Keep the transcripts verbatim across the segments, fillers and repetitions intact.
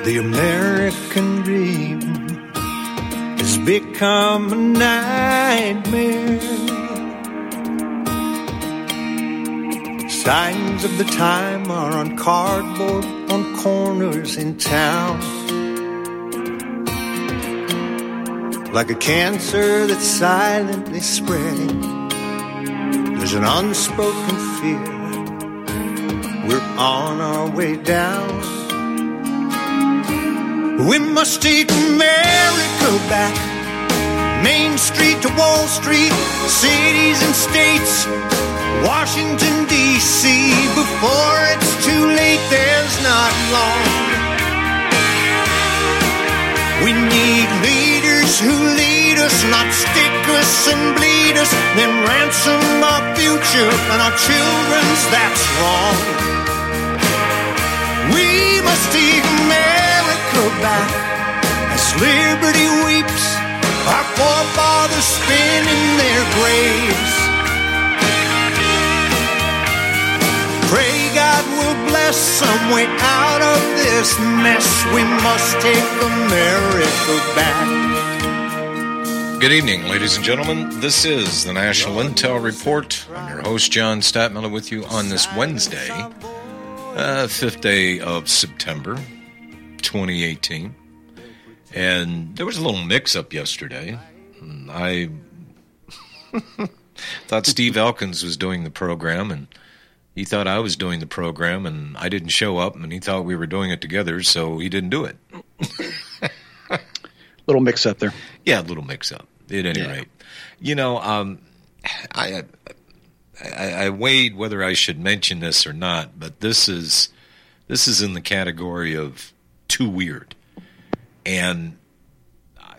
The American dream has become a nightmare. Signs of the time are on cardboard on corners in town. Like a cancer that's silently spreading, there's an unspoken fear. We're on our way down. We must take America back. Main Street to Wall Street, cities and states, Washington, D C Before it's too late, there's not long. We need leaders who lead us, not stick us and bleed us, then ransom our future and our children's, that's wrong. We must take America back as liberty weeps, our forefathers spin in their graves. Pray God will bless some way out of this mess. We must take America back. Good evening, ladies and gentlemen. This is the National Intel Report. I'm your host, John Statmiller, with you on this Wednesday, uh, fifth day of September, twenty eighteen. And there was a little mix-up yesterday. I thought Steve Elkins was doing the program, and he thought I was doing the program, and I didn't show up, and he thought we were doing it together, so he didn't do it. Little mix-up there. Yeah, a little mix-up, at any yeah. rate. You know, um, I, I I weighed whether I should mention this or not, but this is this is in the category of too weird. And I,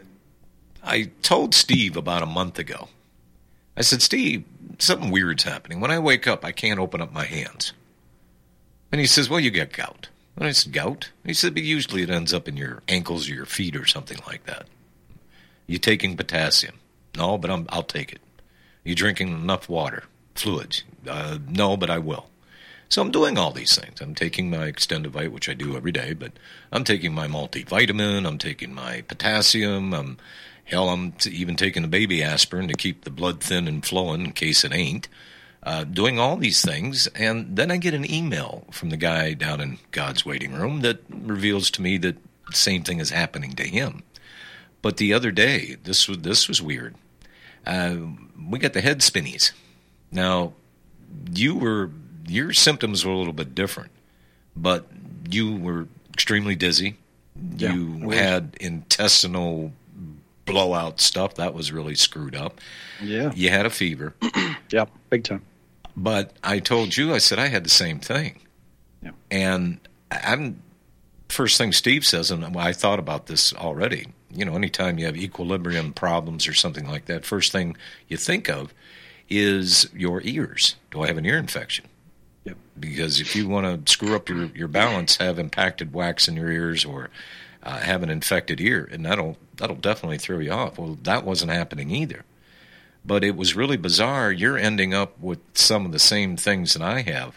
I told Steve about a month ago. I said, Steve, something weird's happening. When I wake up, I can't open up my hands. And he says, well, you got gout. And I said, gout? He said, but usually it ends up in your ankles or your feet or something like that. You taking potassium? No, but I'm, I'll take it. You drinking enough water, fluids? Uh, no, but I will. So I'm doing all these things. I'm taking my Extendivite, which I do every day, but I'm taking my multivitamin. I'm taking my potassium. I'm Hell, I'm even taking the baby aspirin to keep the blood thin and flowing in case it ain't. Uh, doing all these things, and then I get an email from the guy down in God's waiting room that reveals to me that the same thing is happening to him. But the other day, this was this was weird. Uh, we got the head spinnies. Now, you were your symptoms were a little bit different, but you were extremely dizzy. Yeah, you had intestinal blowout stuff that was really screwed up. Yeah. You had a fever. Yeah, big time. But I told you, I said I had the same thing. Yeah. And I'm first thing Steve says, and I thought about this already. You know, anytime you have equilibrium problems or something like that, first thing you think of is your ears. Do I have an ear infection? Yep. Because if you want to screw up your, your balance, have impacted wax in your ears or uh, have an infected ear, and that'll that'll definitely throw you off. Well, that wasn't happening either. But it was really bizarre. You're ending up with some of the same things that I have,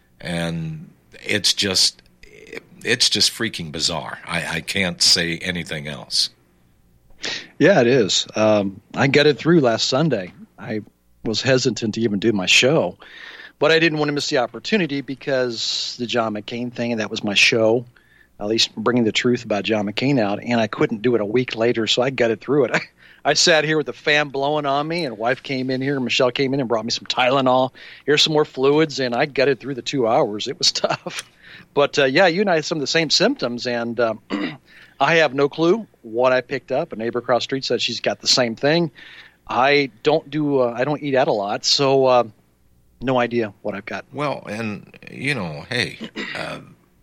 and it's just it's just freaking bizarre. I, I can't say anything else. Yeah, it is. Um, I got it through last Sunday. I was hesitant to even do my show, but I didn't want to miss the opportunity because the John McCain thing, and that was my show, at least bringing the truth about John McCain out, and I couldn't do it a week later, so I got it through it. I, I sat here with the fan blowing on me, and wife came in here, Michelle came in and brought me some Tylenol. Here's some more fluids, and I got it through the two hours. It was tough. But, uh, yeah, you and I had some of the same symptoms, and uh, I have no clue what I picked up. A neighbor across the street said she's got the same thing. I don't do uh, I don't eat out a lot, so uh, no idea what I've got. Well, and, you know, hey, uh,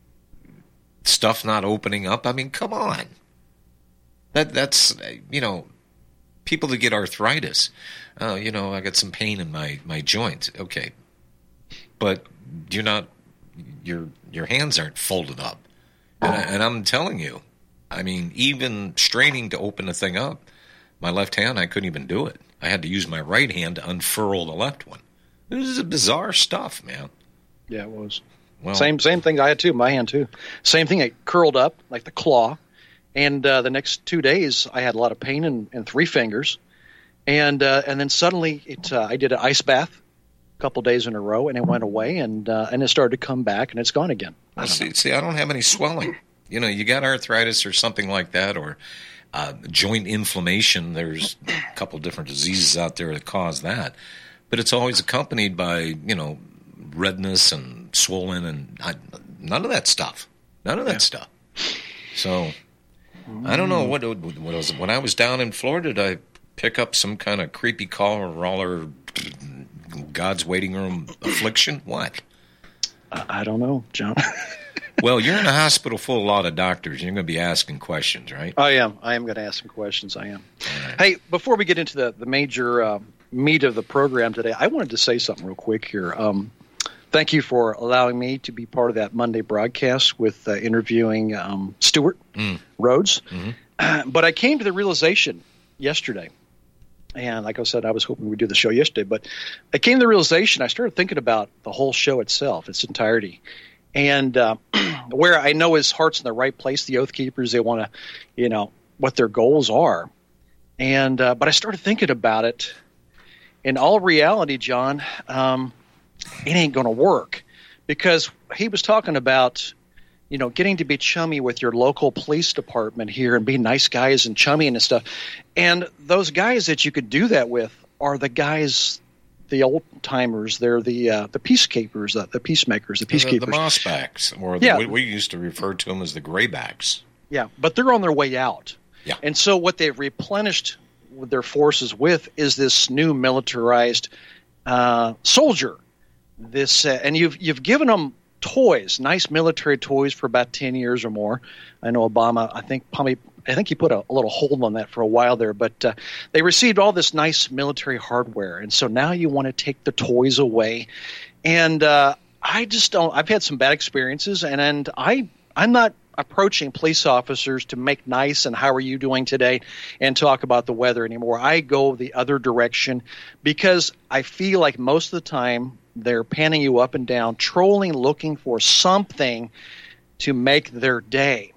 stuff not opening up. I mean, come on. That That's, you know, people that get arthritis. Uh, you know, I got some pain in my, my joint. Okay. But you're not, your your hands aren't folded up. And, I, and I'm telling you, I mean, even straining to open the thing up, my left hand, I couldn't even do it. I had to use my right hand to unfurl the left one. This is bizarre stuff, man. Yeah, it was. Well, same same thing I had too. My hand too. Same thing. It curled up like the claw, and uh, the next two days I had a lot of pain in, in three fingers, and uh, and then suddenly it uh, I did an ice bath a couple days in a row, and it went away, and uh, and it started to come back, and it's gone again. I well, see, know. see, I don't have any swelling. You know, you got arthritis or something like that, or uh, joint inflammation. There's a couple different diseases out there that cause that, but it's always accompanied by, you know, redness and swollen and I, none of that stuff. None of that yeah. stuff. So I don't know what what was it. When I was down in Florida, did I pick up some kind of creepy collar God's waiting room affliction? What? I don't know, John. Well, you're in a hospital full of a lot of doctors. You're going to be asking questions, right? I am. I am going to ask some questions. I am. Right. Hey, before we get into the, the major uh, meat of the program today, I wanted to say something real quick here. Um, thank you for allowing me to be part of that Monday broadcast with uh, interviewing um, Stuart mm. Rhodes. Mm-hmm. Uh, but I came to the realization yesterday, and like I said, I was hoping we'd do the show yesterday, but I came to the realization, I started thinking about the whole show itself, its entirety. And uh, where I know his heart's in the right place, the Oath Keepers, they want to, you know, what their goals are. And uh, but I started thinking about it. In all reality, John, um, it ain't going to work, because he was talking about, you know, getting to be chummy with your local police department here and be nice guys and chummy and stuff. And those guys that you could do that with are the guys, the old timers. They're the uh, the peacekeepers, the, the peacemakers, the peacekeepers. The, the mossbacks, or the, yeah. we, we used to refer to them as the graybacks. Yeah, but they're on their way out. Yeah. And so what they've replenished their forces with is this new militarized uh, soldier. This uh, and you've you've given them toys, nice military toys for about ten years or more. I know Obama, I think probably, I think he put a, a little hold on that for a while there, but uh, they received all this nice military hardware. And so now you want to take the toys away. And uh, I just don't, I've had some bad experiences, and, and I, I'm not approaching police officers to make nice and how are you doing today and talk about the weather anymore. I go the other direction, because I feel like most of the time they're panning you up and down, trolling, looking for something to make their day.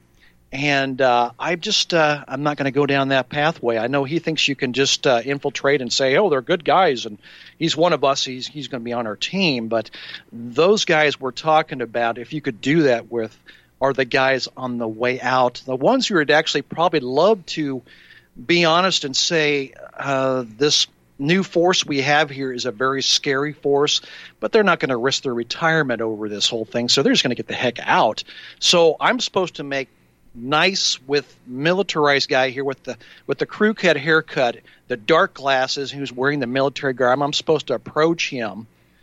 And uh, I just, uh, I'm not going to go down that pathway. I know he thinks you can just uh, infiltrate and say, oh, they're good guys, and he's one of us. He's he's going to be on our team. But those guys we're talking about, if you could do that with, are the guys on the way out, the ones who would actually probably love to be honest and say, uh, this new force we have here is a very scary force, but they're not going to risk their retirement over this whole thing, so they're just going to get the heck out. So I'm supposed to make nice with militarized guy here with the with the crew cut haircut, the dark glasses, who's wearing the military garb. I'm supposed to approach him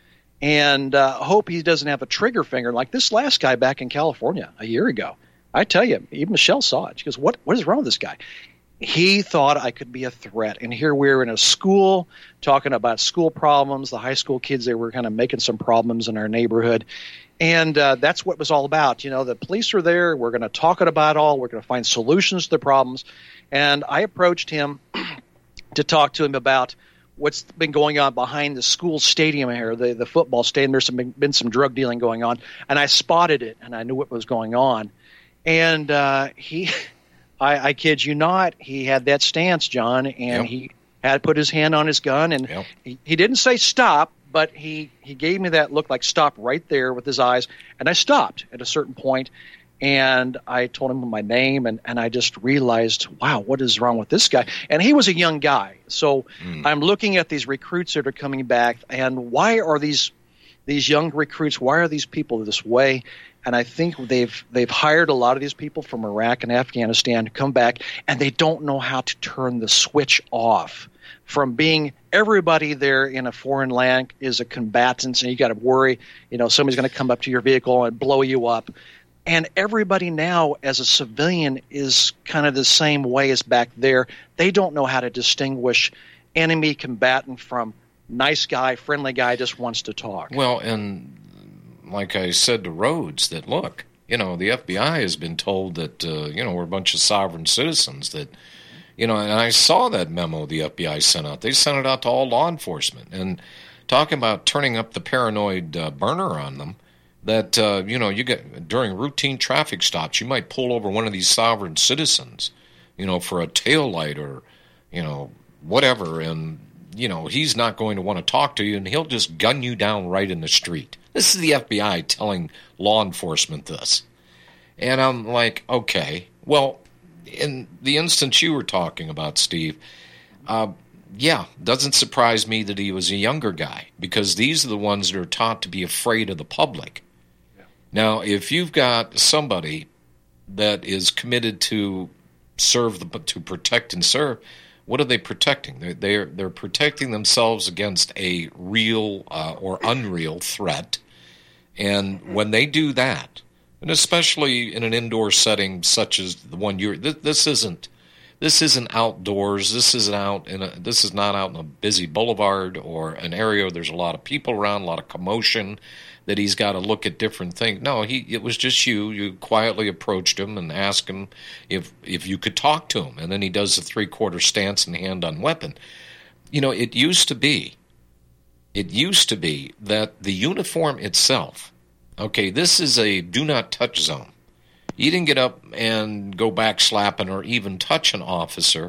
and uh, hope he doesn't have a trigger finger like this last guy back in California a year ago. I tell you, even Michelle saw it. She goes, what what is wrong with this guy? He thought I could be a threat. And here we're in a school talking about school problems. The high school kids, they were kind of making some problems in our neighborhood. And uh, that's what it was all about. You know, the police are there. We're going to talk it about all. We're going to find solutions to the problems. And I approached him to talk to him about what's been going on behind the school stadium here, the, the football stadium. There's some, been some drug dealing going on. And I spotted it, and I knew what was going on. And uh, he, I, I kid you not, he had that stance, John, and yep. he had put his hand on his gun. And yep. he, he didn't say stop, but he, he gave me that look like stop right there with his eyes. And I stopped at a certain point, and I told him my name, and, and I just realized, wow, what is wrong with this guy? And he was a young guy. So mm. I'm looking at these recruits that are coming back, and why are these these young recruits, why are these people this way? And I think they've they've hired a lot of these people from Iraq and Afghanistan to come back, and they don't know how to turn the switch off from being everybody there in a foreign land is a combatant, and you got to worry, you know, somebody's going to come up to your vehicle and blow you up. And everybody now as a civilian is kind of the same way as back there. They don't know how to distinguish enemy combatant from nice guy, friendly guy, just wants to talk. Well, and like I said to Rhodes, that look, you know, the F B I has been told that, uh, you know, we're a bunch of sovereign citizens that, you know, and I saw that memo the F B I sent out. They sent it out to all law enforcement. And talking about turning up the paranoid uh, burner on them, that, uh, you know, you get during routine traffic stops, you might pull over one of these sovereign citizens, you know, for a taillight or, you know, whatever, and, you know, he's not going to want to talk to you, and he'll just gun you down right in the street. This is the F B I telling law enforcement this. And I'm like, okay, well, in the instance you were talking about, Steve, uh, yeah, doesn't surprise me that he was a younger guy, because these are the ones that are taught to be afraid of the public. Yeah. Now, if you've got somebody that is committed to serve, the, to protect and serve, what are they protecting? They're, they're, they're protecting themselves against a real uh, or unreal threat. And when they do that, and especially in an indoor setting such as the one you're, this, this isn't, this isn't outdoors. This isn't out in a, this is not out in a busy boulevard or an area where there's a lot of people around, a lot of commotion, that he's got to look at different things. No, he, it was just you. You quietly approached him and asked him if, if you could talk to him. And then he does the three-quarter stance and hand on weapon. You know, it used to be, it used to be that the uniform itself, okay, this is a do-not-touch zone. You didn't get up and go back slapping or even touch an officer.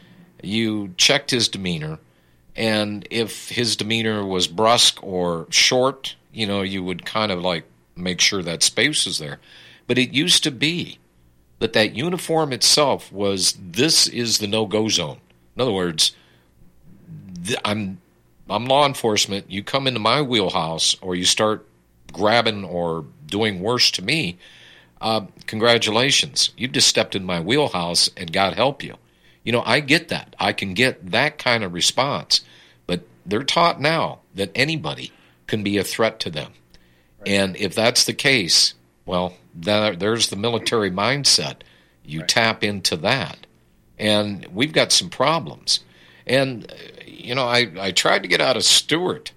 You checked his demeanor, and if his demeanor was brusque or short, you know, you would kind of like make sure that space was there. But it used to be that that uniform itself was, this is the no-go zone. In other words, th- I'm I'm law enforcement. You come into my wheelhouse or you start grabbing or doing worse to me, uh, congratulations. You just stepped in my wheelhouse and God help you. You know, I get that. I can get that kind of response. But they're taught now that anybody can be a threat to them. Right. And if that's the case, well, that, there's the military mindset. You right. tap into that. And we've got some problems. And, you know, I, I tried to get out of Stewart.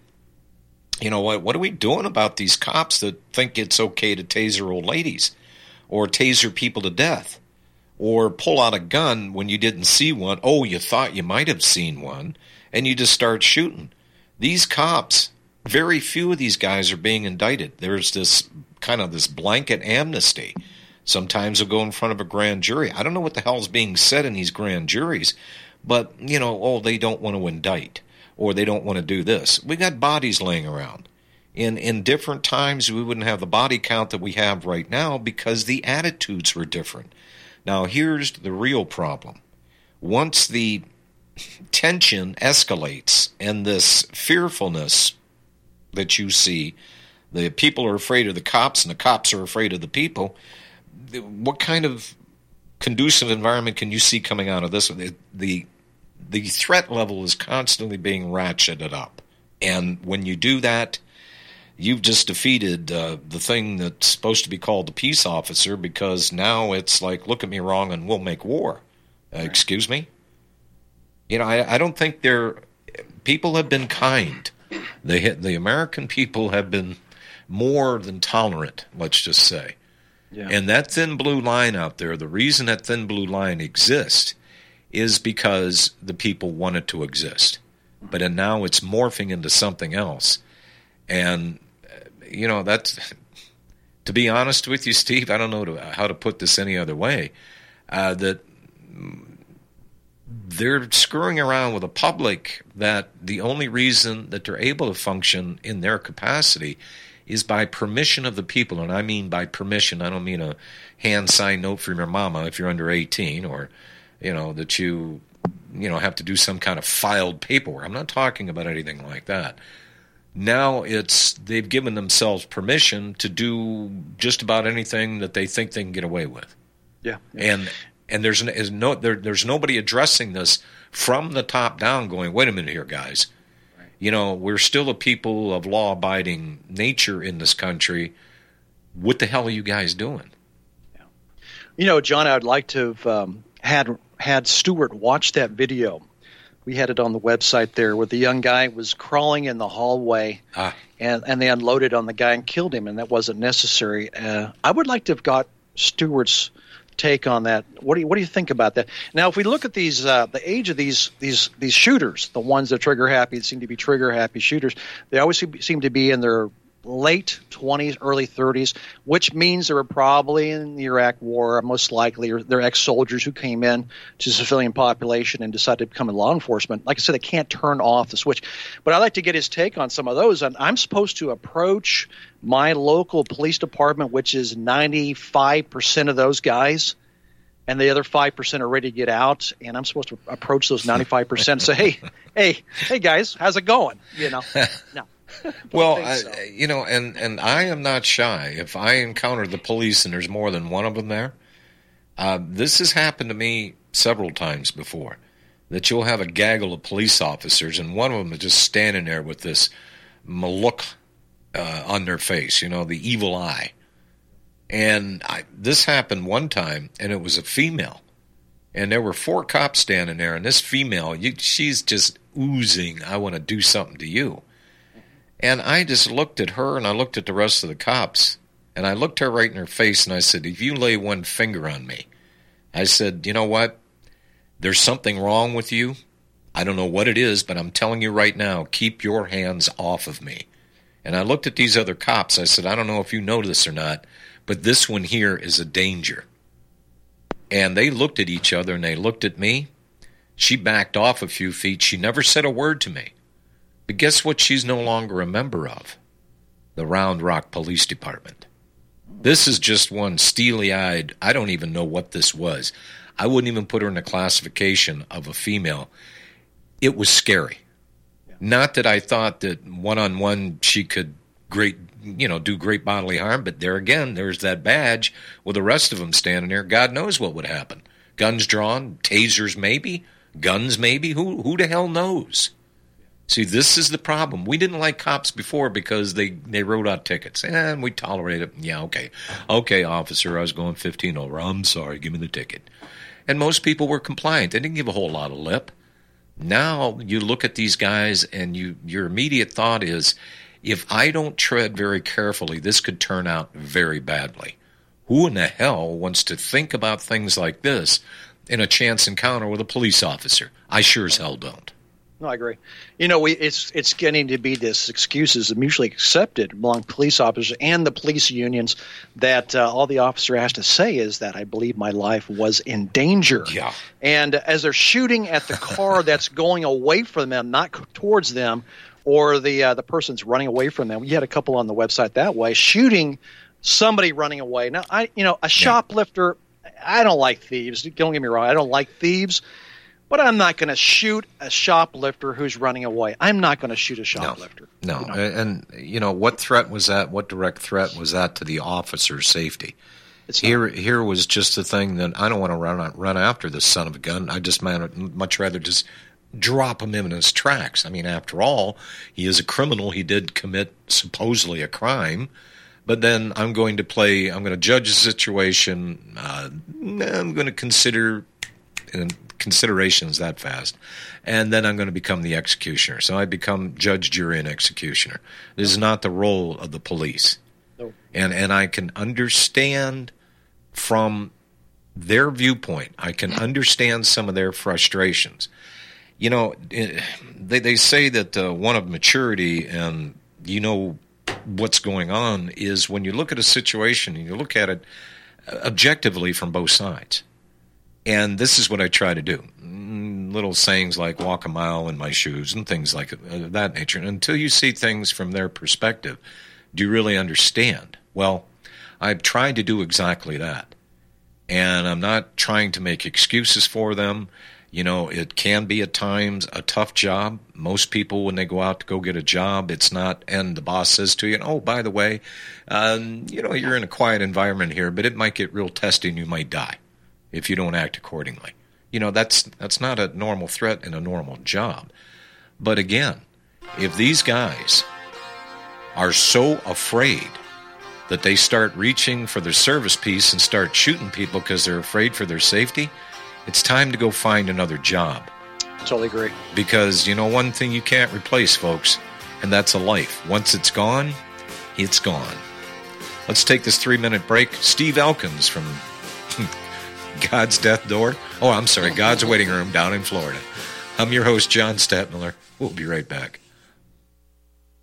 You know, what, what are we doing about these cops that think it's okay to taser old ladies or taser people to death or pull out a gun when you didn't see one? Oh, you thought you might have seen one, and you just start shooting. These cops, very few of these guys are being indicted. There's this kind of this blanket amnesty. Sometimes they'll go in front of a grand jury. I don't know what the hell is being said in these grand juries, but, you know, oh, they don't want to indict or they don't want to do this. We got bodies laying around. In in different times, we wouldn't have the body count that we have right now because the attitudes were different. Now, here's the real problem. Once the tension escalates and this fearfulness that you see, the people are afraid of the cops and the cops are afraid of the people, what kind of conducive environment can you see coming out of this? The, the, the threat level is constantly being ratcheted up. And when you do that, you've just defeated uh, the thing that's supposed to be called the peace officer, because now it's like, look at me wrong and we'll make war. Uh, right. Excuse me? You know, I, I don't think they're... People have been kind. The, the American people have been more than tolerant, let's just say. Yeah. And that thin blue line out there, the reason that thin blue line exists is because the people want it to exist. But and now it's morphing into something else. And, you know, that's, to be honest with you, Steve, I don't know to, how to put this any other way, uh, that they're screwing around with a public that the only reason that they're able to function in their capacity is by permission of the people. And I mean by permission, I don't mean a hand-signed note from your mama if you're under eighteen, or, you know, that you, you know, have to do some kind of filed paperwork. I'm not talking about anything like that. Now it's, they've given themselves permission to do just about anything that they think they can get away with. Yeah. yeah. And and there's, is no, there, there's nobody addressing this from the top down going, wait a minute here, guys. Right. You know, we're still a people of law-abiding nature in this country. What the hell are you guys doing? Yeah. You know, John, I'd like to have um, had, had Stewart watch that video. We had it on the website there where the young guy was crawling in the hallway ah. and, and they unloaded on the guy and killed him, and that wasn't necessary. Uh, I would like to have got Stewart's take on that. What do you what do you think about that? Now, if we look at these, uh, the age of these these these shooters, the ones that trigger happy, seem to be trigger happy shooters, they always seem to be in their late twenties, early thirties, which means they were probably in the Iraq War, most likely, or they're ex-soldiers who came in to the civilian population and decided to become in law enforcement. Like I said, they can't turn off the switch. But I'd like to get his take on some of those. And I'm supposed to approach my local police department, which is ninety-five percent of those guys, and the other five percent are ready to get out. And I'm supposed to approach those ninety-five percent and say, hey, hey, hey, guys, how's it going? You know, no. Well, I, so. you know, and, and I am not shy. If I encounter the police and there's more than one of them there, uh, this has happened to me several times before, that you'll have a gaggle of police officers and one of them is just standing there with this look uh, on their face, you know, the evil eye. And I, this happened one time, and it was a female. And there were four cops standing there, and this female, you, she's just oozing, I want to do something to you. And I just looked at her and I looked at the rest of the cops and I looked her right in her face and I said, if you lay one finger on me, I said, you know what? There's something wrong with you. I don't know what it is, but I'm telling you right now, keep your hands off of me. And I looked at these other cops. I said, I don't know if you know this or not, but this one here is a danger. And they looked at each other and they looked at me. She backed off a few feet. She never said a word to me. But guess what she's no longer a member of? The Round Rock Police Department. This is just one steely-eyed, I don't even know what this was. I wouldn't even put her in the classification of a female. It was scary. Yeah. Not that I thought that one-on-one she could great, you know, do great bodily harm, but there again, there's that badge with the rest of them standing there. God knows what would happen. Guns drawn, tasers maybe, guns maybe, who who the hell knows? See, this is the problem. We didn't like cops before because they, they wrote out tickets. And we tolerate it. Yeah, okay. Okay, officer, I was going fifteen over. I'm sorry, give me the ticket. And most people were compliant. They didn't give a whole lot of lip. Now you look at these guys and you your immediate thought is, if I don't tread very carefully, this could turn out very badly. Who in the hell wants to think about things like this in a chance encounter with a police officer? I sure as hell don't. No, I agree. You know, we, it's it's getting to be this excuses mutually accepted among police officers and the police unions that uh, all the officer has to say is that I believe my life was in danger. Yeah. And as they're shooting at the car that's going away from them, not towards them, or the uh, the person's running away from them. You had a couple on the website that way, shooting somebody running away. Now, I you know, a shoplifter. I don't like thieves. Don't get me wrong. I don't like thieves. But I'm not going to shoot a shoplifter who's running away. I'm not going to shoot a shoplifter. No, no. You know? And, you know, what threat was that? What direct threat was that to the officer's safety? It's here Here was just a thing that I don't want to run run after this son of a gun. I just might much rather just drop him in his tracks. I mean, after all, he is a criminal. He did commit supposedly a crime. But then I'm going to play, I'm going to judge the situation. Uh, I'm going to consider... And considerations that fast, and then I'm going to become the executioner. So I become judge, jury, and executioner. This is not the role of the police. No. And and I can understand from their viewpoint, I can understand some of their frustrations. You know, they, they say that uh, one of maturity and you know what's going on is when you look at a situation and you look at it objectively from both sides. And this is what I try to do. Little sayings like walk a mile in my shoes and things like that nature. And until you see things from their perspective, do you really understand? Well, I've tried to do exactly that. And I'm not trying to make excuses for them. You know, it can be at times a tough job. Most people, when they go out to go get a job, it's not, and the boss says to you, oh, by the way, um, you know, you're in a quiet environment here, but it might get real testy and you might die if you don't act accordingly. You know, that's that's not a normal threat in a normal job. But again, if these guys are so afraid that they start reaching for their service piece and start shooting people because they're afraid for their safety, it's time to go find another job. Totally agree. Because, you know, one thing you can't replace, folks, and that's a life. Once it's gone, it's gone. Let's take this three-minute break. Steve Elkins from God's Death Door. Oh, I'm sorry, God's Waiting Room down in Florida. I'm your host, John Stadtmiller. We'll be right back.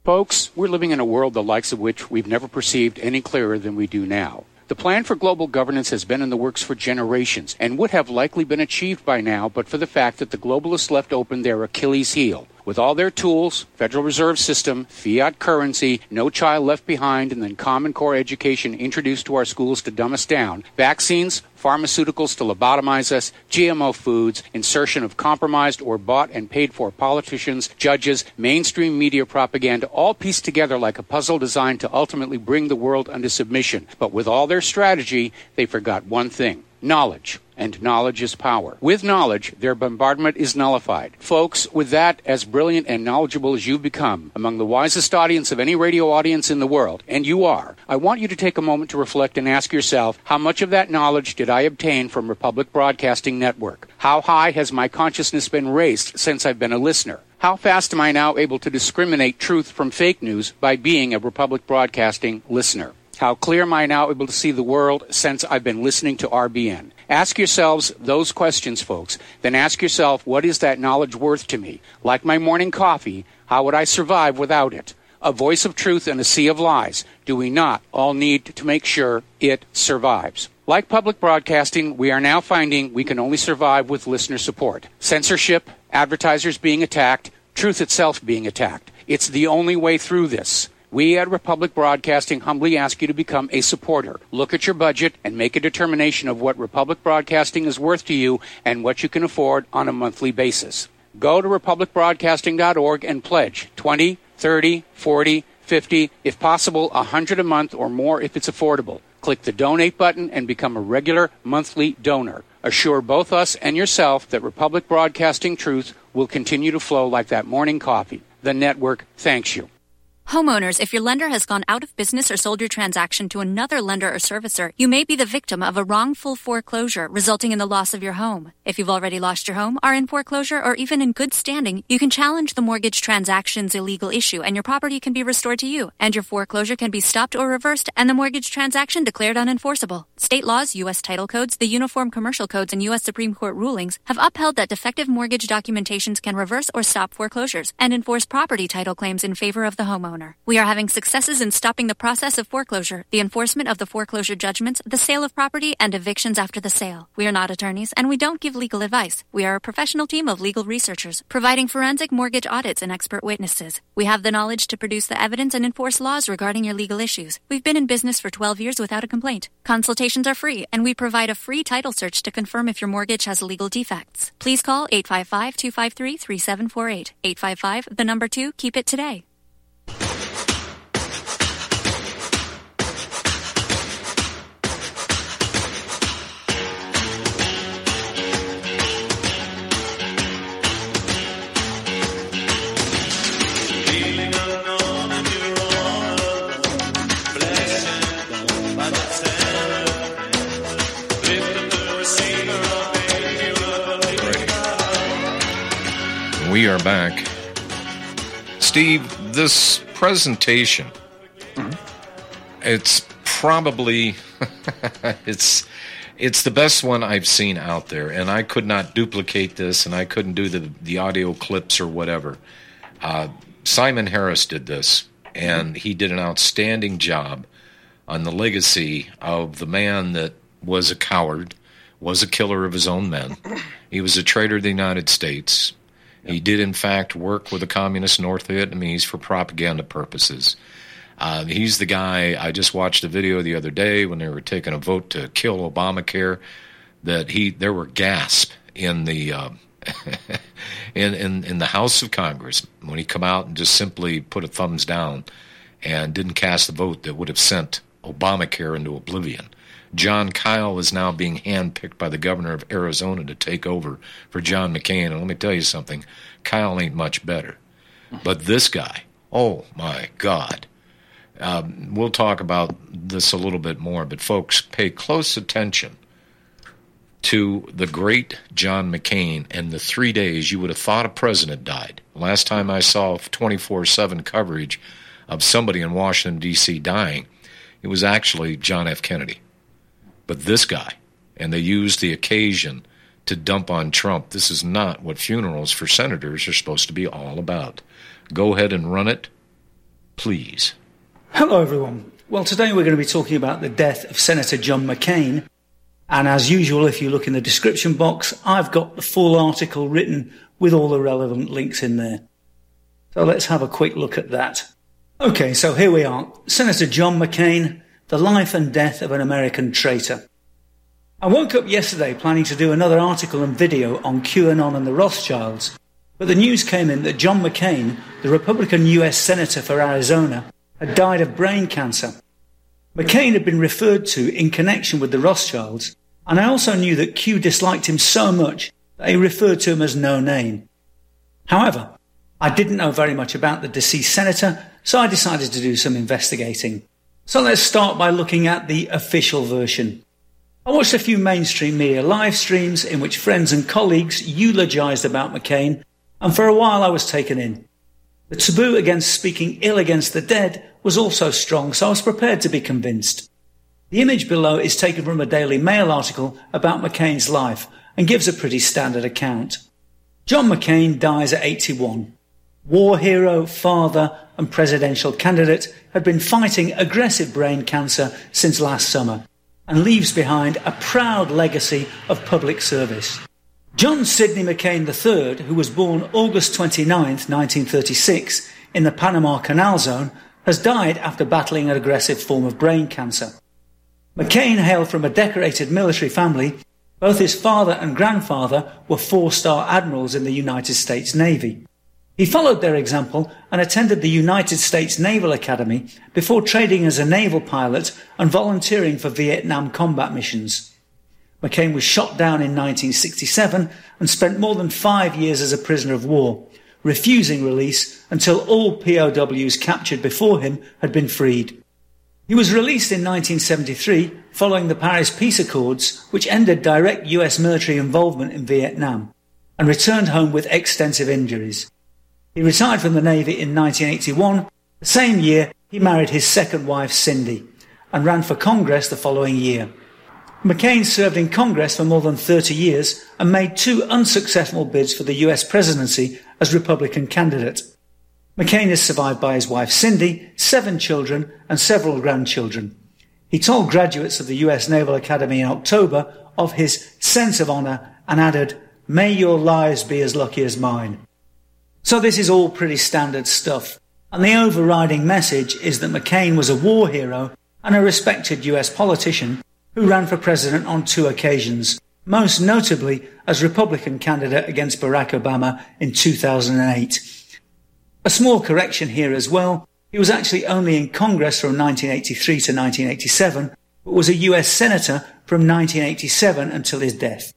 Folks, we're living in a world the likes of which we've never perceived any clearer than we do now. The plan for global governance has been in the works for generations and would have likely been achieved by now but for the fact that the globalists left open their Achilles heel. With all their tools, Federal Reserve System, fiat currency, no child left behind, and then Common Core education introduced to our schools to dumb us down, vaccines, pharmaceuticals to lobotomize us, G M O foods, insertion of compromised or bought and paid for politicians, judges, mainstream media propaganda, all pieced together like a puzzle designed to ultimately bring the world under submission. But with all their strategy, they forgot one thing: knowledge. And knowledge is power. With knowledge, their bombardment is nullified. Folks, with that, as brilliant and knowledgeable as you've become, among the wisest audience of any radio audience in the world, and you are, I want you to take a moment to reflect and ask yourself, how much of that knowledge did I obtain from Republic Broadcasting Network? How high has my consciousness been raised since I've been a listener? How fast am I now able to discriminate truth from fake news by being a Republic Broadcasting listener? How clear am I now able to see the world since I've been listening to R B N? Ask yourselves those questions, folks. Then ask yourself, what is that knowledge worth to me? Like my morning coffee, how would I survive without it? A voice of truth in a sea of lies. Do we not all need to make sure it survives? Like public broadcasting, we are now finding we can only survive with listener support. Censorship, advertisers being attacked, truth itself being attacked. It's the only way through this. We at Republic Broadcasting humbly ask you to become a supporter. Look at your budget and make a determination of what Republic Broadcasting is worth to you and what you can afford on a monthly basis. Go to republic broadcasting dot org and pledge twenty, thirty, forty, fifty, if possible one hundred a month or more if it's affordable. Click the donate button and become a regular monthly donor. Assure both us and yourself that Republic Broadcasting truth will continue to flow like that morning coffee. The network thanks you. Homeowners, if your lender has gone out of business or sold your transaction to another lender or servicer, you may be the victim of a wrongful foreclosure resulting in the loss of your home. If you've already lost your home, are in foreclosure, or even in good standing, you can challenge the mortgage transaction's illegal issue and your property can be restored to you, and your foreclosure can be stopped or reversed and the mortgage transaction declared unenforceable. State laws, U S title codes, the Uniform Commercial Codes, and U S Supreme Court rulings have upheld that defective mortgage documentations can reverse or stop foreclosures and enforce property title claims in favor of the homeowner. We are having successes in stopping the process of foreclosure, the enforcement of the foreclosure judgments, the sale of property, and evictions after the sale. We are not attorneys, and we don't give legal advice. We are a professional team of legal researchers, providing forensic mortgage audits and expert witnesses. We have the knowledge to produce the evidence and enforce laws regarding your legal issues. We've been in business for twelve years without a complaint. Consultations are free, and we provide a free title search to confirm if your mortgage has legal defects. Please call eight five five, two five three, three seven four eight. eight five five, the number two, keep it today. We are back. Steve, this presentation, mm-hmm. it's probably, it's it's the best one I've seen out there, and I could not duplicate this, and I couldn't do the, the audio clips or whatever. Uh, Simon Harris did this, and he did an outstanding job on the legacy of the man that was a coward, was a killer of his own men. He was a traitor to the United States. He did, in fact, work with the communist North Vietnamese for propaganda purposes. Uh, he's the guy, I just watched a video the other day when they were taking a vote to kill Obamacare, that he there were gasps in the uh, in, in in the House of Congress when he come out and just simply put a thumbs down and didn't cast the vote that would have sent Obamacare into oblivion. John Kyle is now being handpicked by the governor of Arizona to take over for John McCain. And let me tell you something, Kyle ain't much better. But this guy, oh my God. Um, we'll talk about this a little bit more, but folks, pay close attention to the great John McCain and the three days you would have thought a president died. Last time I saw twenty-four seven coverage of somebody in Washington, D C dying, it was actually John F. Kennedy. But this guy, and they used the occasion to dump on Trump. This is not what funerals for senators are supposed to be all about. Go ahead and run it. please. Hello, everyone. Well, today we're going to be talking about the death of Senator John McCain. And as usual, if you look in the description box, I've got the full article written with all the relevant links in there. So let's have a quick look at that. Okay, so here we are. Senator John McCain, the life and death of an American traitor. I woke up yesterday planning to do another article and video on QAnon and the Rothschilds, but the news came in that John McCain, the Republican U S Senator for Arizona, had died of brain cancer. McCain had been referred to in connection with the Rothschilds, and I also knew that Q disliked him so much that he referred to him as No Name. However, I didn't know very much about the deceased senator, so I decided to do some investigating. So let's start by looking at the official version. I watched a few mainstream media live streams in which friends and colleagues eulogised about McCain, and for a while I was taken in. The taboo against speaking ill against the dead was also strong, so I was prepared to be convinced. The image below is taken from a Daily Mail article about McCain's life and gives a pretty standard account. John McCain dies at eighty-one. War hero, father and presidential candidate had been fighting aggressive brain cancer since last summer and leaves behind a proud legacy of public service. John Sidney McCain the third, who was born August twenty-ninth, nineteen thirty-six, in the Panama Canal Zone, has died after battling an aggressive form of brain cancer. McCain hailed from a decorated military family. Both his father and grandfather were four-star admirals in the United States Navy. He followed their example and attended the United States Naval Academy before training as a naval pilot and volunteering for Vietnam combat missions. McCain was shot down in nineteen sixty-seven and spent more than five years as a prisoner of war, refusing release until all P O Ws captured before him had been freed. He was released in nineteen seventy-three following the Paris Peace Accords, which ended direct U S military involvement in Vietnam, and returned home with extensive injuries. He retired from the Navy in nineteen eighty-one. The same year, he married his second wife, Cindy, and ran for Congress the following year. McCain served in Congress for more than thirty years and made two unsuccessful bids for the U S presidency as Republican candidate. McCain is survived by his wife Cindy, seven children and several grandchildren. He told graduates of the U S Naval Academy in October of his sense of honour and added, "May your lives be as lucky as mine." So this is all pretty standard stuff, and the overriding message is that McCain was a war hero and a respected U S politician who ran for president on two occasions, most notably as Republican candidate against Barack Obama in two thousand eight. A small correction here as well. He was actually only in Congress from nineteen eighty-three to nineteen eighty-seven, but was a U S senator from nineteen eighty-seven until his death.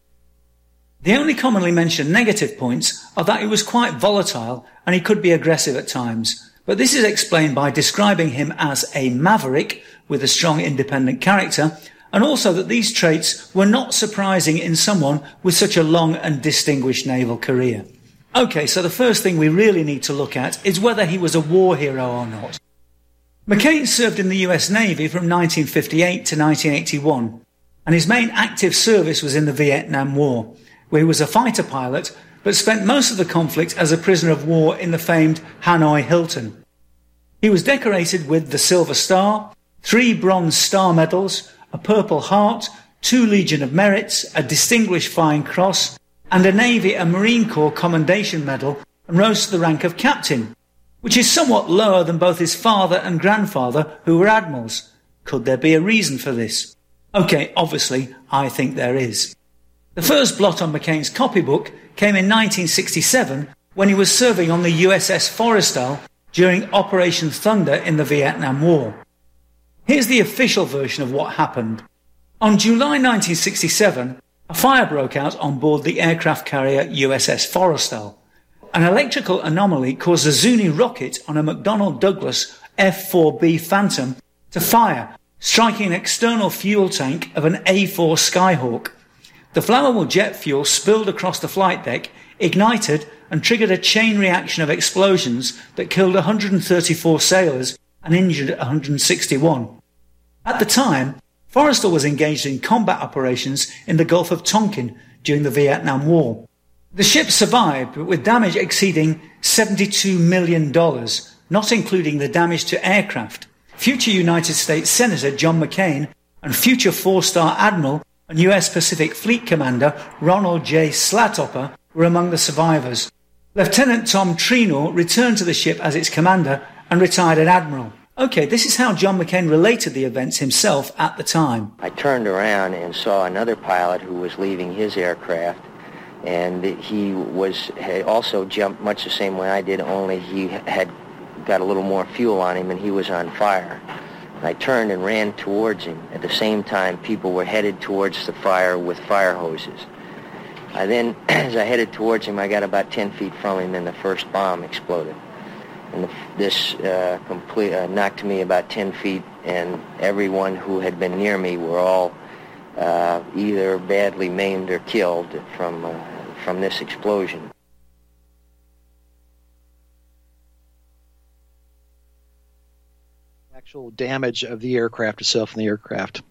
The only commonly mentioned negative points are that he was quite volatile and he could be aggressive at times, but this is explained by describing him as a maverick with a strong independent character, and also that these traits were not surprising in someone with such a long and distinguished naval career. Okay, so the first thing we really need to look at is whether he was a war hero or not. McCain served in the U S Navy from nineteen fifty-eight to nineteen eighty-one, and his main active service was in the Vietnam War, where he was a fighter pilot, but spent most of the conflict as a prisoner of war in the famed Hanoi Hilton. He was decorated with the Silver Star, three Bronze Star Medals, a Purple Heart, two Legion of Merits, a Distinguished Flying Cross, and a Navy and Marine Corps Commendation Medal, and rose to the rank of captain, which is somewhat lower than both his father and grandfather, who were admirals. Could there be a reason for this? Okay, obviously, I think there is. The first blot on McCain's copybook came in nineteen sixty-seven when he was serving on the U S S Forrestal during Operation Thunder in the Vietnam War. Here's the official version of what happened. On July nineteen sixty-seven, a fire broke out on board the aircraft carrier U S S Forrestal. An electrical anomaly caused a Zuni rocket on a McDonnell Douglas F four B Phantom to fire, striking an external fuel tank of an A four Skyhawk. The flammable jet fuel spilled across the flight deck, ignited and triggered a chain reaction of explosions that killed one hundred thirty-four sailors and injured one hundred sixty-one. At the time, Forrestal was engaged in combat operations in the Gulf of Tonkin during the Vietnam War. The ship survived, but with damage exceeding seventy-two million dollars, not including the damage to aircraft. Future United States Senator John McCain and future four-star Admiral and U S Pacific Fleet Commander Ronald J. Slattoper were among the survivors. Lieutenant Tom Trenor returned to the ship as its commander and retired an admiral. Okay, this is how John McCain related the events himself at the time. I turned around and saw another pilot who was leaving his aircraft, and he was had also jumped much the same way I did, only he had got a little more fuel on him and he was on fire. I turned and ran towards him. At the same time, people were headed towards the fire with fire hoses. I then, as I headed towards him, I got about ten feet from him, and the first bomb exploded. And the, this uh, complete, uh, knocked me about ten feet, and everyone who had been near me were all uh, either badly maimed or killed from, uh, from this explosion. Actual damage of the aircraft itself and the aircraft.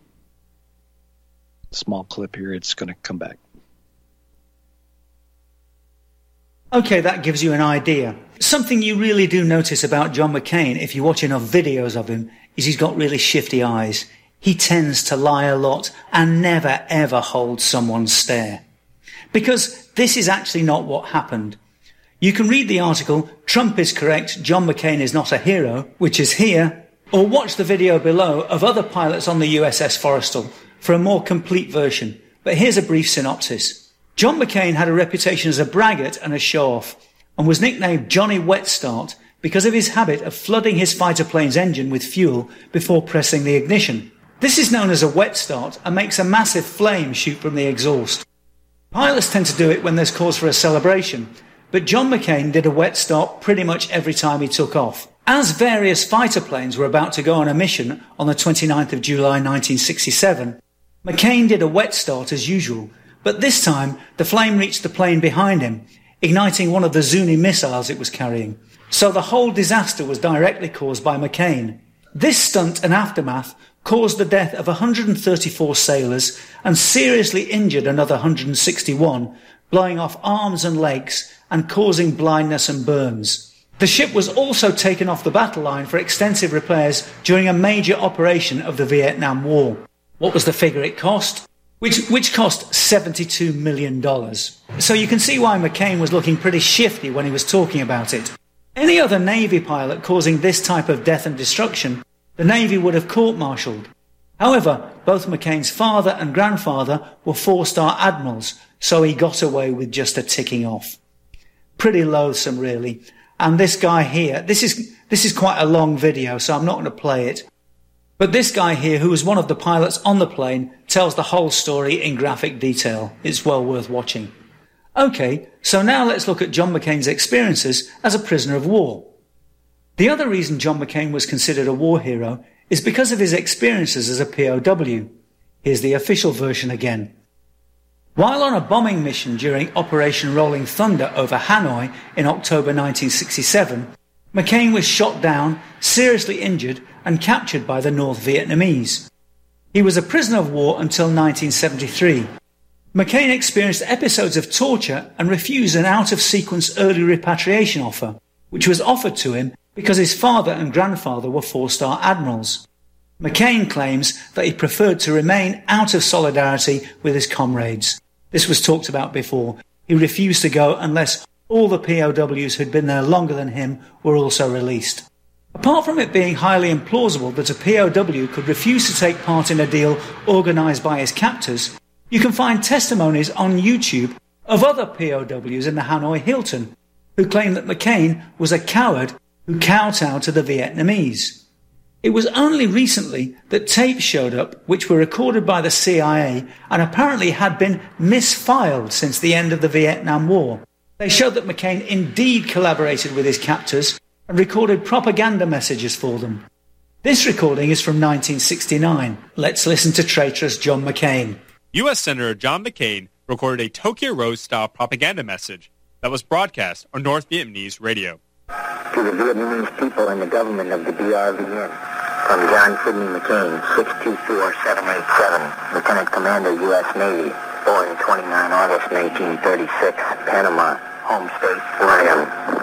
Small clip here, it's going to come back. Okay, that gives you an idea. Something you really do notice about John McCain, if you watch enough videos of him, is he's got really shifty eyes. He tends to lie a lot and never ever holds someone's stare. Because this is actually not what happened. You can read the article, Trump is correct, John McCain is not a hero, which is here, or watch the video below of other pilots on the U S S Forrestal for a more complete version. But here's a brief synopsis. John McCain had a reputation as a braggart and a show-off, and was nicknamed Johnny Wet Start because of his habit of flooding his fighter plane's engine with fuel before pressing the ignition. This is known as a wet start and makes a massive flame shoot from the exhaust. Pilots tend to do it when there's cause for a celebration, but John McCain did a wet start pretty much every time he took off. As various fighter planes were about to go on a mission on the twenty-ninth of July nineteen sixty-seven, McCain did a wet start as usual, but this time the flame reached the plane behind him, igniting one of the Zuni missiles it was carrying. So the whole disaster was directly caused by McCain. This stunt and aftermath caused the death of one hundred thirty-four sailors and seriously injured another one hundred sixty-one, blowing off arms and legs and causing blindness and burns. The ship was also taken off the battle line for extensive repairs during a major operation of the Vietnam War. What was the figure it cost? Which, which cost seventy-two million dollars. So you can see why McCain was looking pretty shifty when he was talking about it. Any other Navy pilot causing this type of death and destruction, the Navy would have court-martialed. However, both McCain's father and grandfather were four-star admirals, so he got away with just a ticking off. Pretty loathsome, really. And this guy here, this is, this is quite a long video, so I'm not going to play it. But this guy here, who was one of the pilots on the plane, tells the whole story in graphic detail. It's well worth watching. Okay, so now let's look at John McCain's experiences as a prisoner of war. The other reason John McCain was considered a war hero is because of his experiences as a P O W. Here's the official version again. While on a bombing mission during Operation Rolling Thunder over Hanoi in October nineteen sixty-seven, McCain was shot down, seriously injured, and captured by the North Vietnamese. He was a prisoner of war until nineteen seventy-three. McCain experienced episodes of torture and refused an out-of-sequence early repatriation offer, which was offered to him because his father and grandfather were four-star admirals. McCain claims that he preferred to remain out of solidarity with his comrades. This was talked about before. He refused to go unless all the P O Ws who'd been there longer than him were also released. Apart from it being highly implausible that a P O W could refuse to take part in a deal organised by his captors, you can find testimonies on YouTube of other P O Ws in the Hanoi Hilton who claim that McCain was a coward who kowtowed to the Vietnamese. It was only recently that tapes showed up which were recorded by the C I A and apparently had been misfiled since the end of the Vietnam War. They showed that McCain indeed collaborated with his captors and recorded propaganda messages for them. This recording is from nineteen sixty-nine. Let's listen to traitorous John McCain. U S Senator John McCain recorded a Tokyo Rose-style propaganda message that was broadcast on North Vietnamese radio. To the Vietnamese people and the government of the D R V N, from John Sidney McCain, six two four seven eight seven, Lieutenant Commander, U S Navy, born twenty-ninth of August nineteen thirty-six, Panama, home state, where I am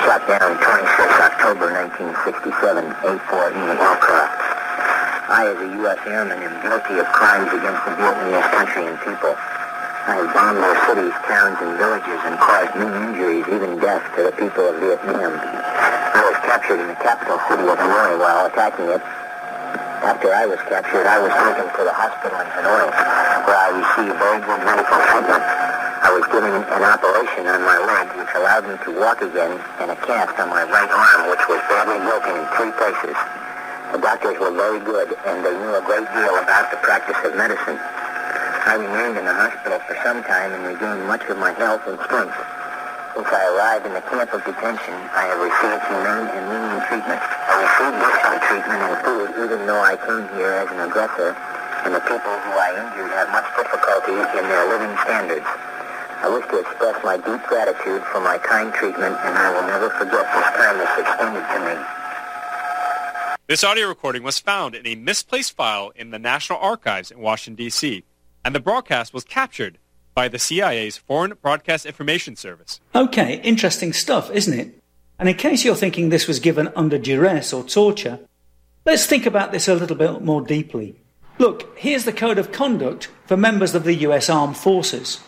shot down twenty-sixth of October nineteen sixty-seven A four E aircraft. I, as a U S airman, am guilty of crimes against the Vietnamese country and people. I have bombed their cities, towns, and villages and caused many injuries, even death, to the people of Vietnam. I was captured in the capital city of Hanoi while attacking it. After I was captured, I was taken to the hospital in Hanoi, where I received very good medical treatment. I was given an operation on my leg, which allowed me to walk again, and a cast on my right arm, which was badly broken in three places. The doctors were very good, and they knew a great deal about the practice of medicine. I remained in the hospital for some time and regained much of my health and strength. Since I arrived in the camp of detention, I have received humane and lenient treatment. I received discount treatment and food, even though I came here as an aggressor, and the people who I injured have much difficulty in their living standards. I wish to express my deep gratitude for my kind treatment, and I will never forget this kindness extended to me. This audio recording was found in a misplaced file in the National Archives in Washington, D C, and the broadcast was captured by the C I A's Foreign Broadcast Information Service. Okay, interesting stuff, isn't it? And in case you're thinking this was given under duress or torture, let's think about this a little bit more deeply. Look, here's the code of conduct for members of the U S Armed Forces.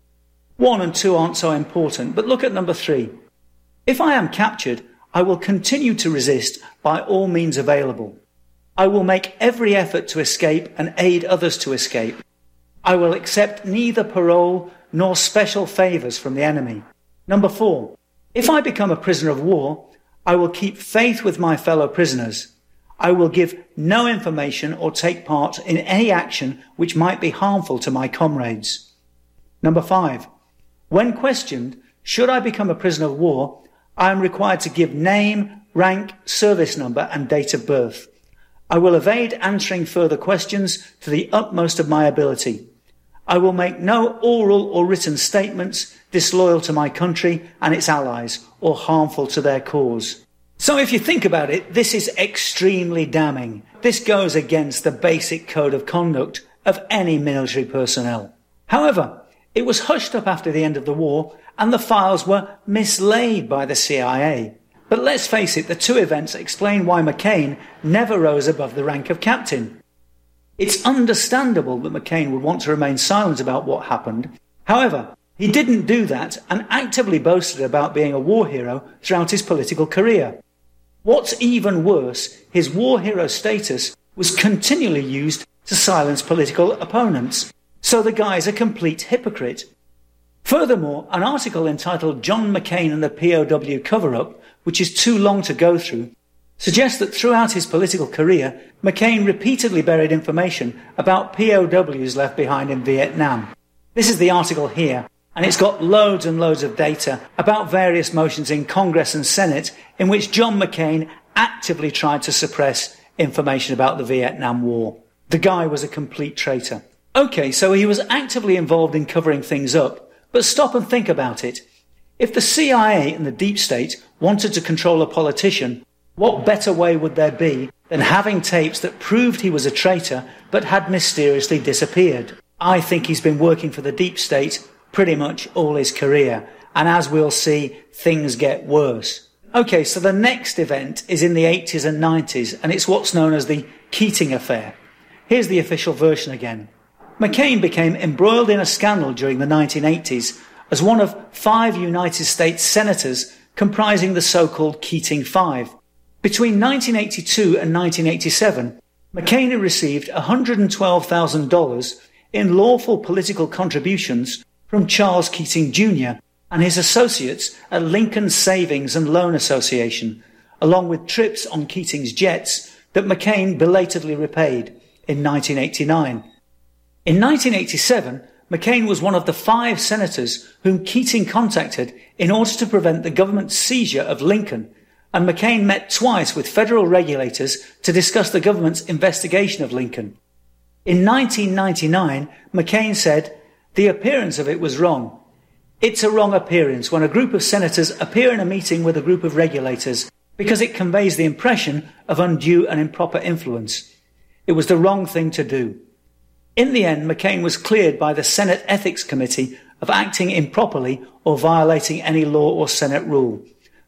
One and two aren't so important, but look at number three. If I am captured, I will continue to resist by all means available. I will make every effort to escape and aid others to escape. I will accept neither parole nor special favours from the enemy. Number four, if I become a prisoner of war, I will keep faith with my fellow prisoners. I will give no information or take part in any action which might be harmful to my comrades. Number five, when questioned, should I become a prisoner of war, I am required to give name, rank, service number and date of birth. I will evade answering further questions to the utmost of my ability. I will make no oral or written statements disloyal to my country and its allies or harmful to their cause. So if you think about it, this is extremely damning. This goes against the basic code of conduct of any military personnel. However, it was hushed up after the end of the war and the files were mislaid by the C I A. But let's face it, the two events explain why McCain never rose above the rank of captain. It's understandable that McCain would want to remain silent about what happened. However, he didn't do that and actively boasted about being a war hero throughout his political career. What's even worse, his war hero status was continually used to silence political opponents. So the guy's a complete hypocrite. Furthermore, an article entitled John McCain and the P O W Cover-Up, which is too long to go through, suggests that throughout his political career, McCain repeatedly buried information about P O Ws left behind in Vietnam. This is the article here, and it's got loads and loads of data about various motions in Congress and Senate in which John McCain actively tried to suppress information about the Vietnam War. The guy was a complete traitor. Okay, so he was actively involved in covering things up, but stop and think about it. If the C I A and the deep state wanted to control a politician, what better way would there be than having tapes that proved he was a traitor but had mysteriously disappeared? I think he's been working for the deep state pretty much all his career, and as we'll see, things get worse. Okay, so the next event is in the eighties and nineties, and it's what's known as the Keating Affair. Here's the official version again. McCain became embroiled in a scandal during the nineteen eighties as one of five United States senators comprising the so-called Keating Five. Between nineteen eighty-two and nineteen eighty-seven, McCain had received one hundred twelve thousand dollars in lawful political contributions from Charles Keating Junior and his associates at Lincoln Savings and Loan Association, along with trips on Keating's jets that McCain belatedly repaid in nineteen eighty-nine. In nineteen eighty-seven, McCain was one of the five senators whom Keating contacted in order to prevent the government's seizure of Lincoln, and McCain met twice with federal regulators to discuss the government's investigation of Lincoln. In nineteen ninety-nine, McCain said, "The appearance of it was wrong. It's a wrong appearance when a group of senators appear in a meeting with a group of regulators because it conveys the impression of undue and improper influence. It was the wrong thing to do." In the end, McCain was cleared by the Senate Ethics Committee of acting improperly or violating any law or Senate rule.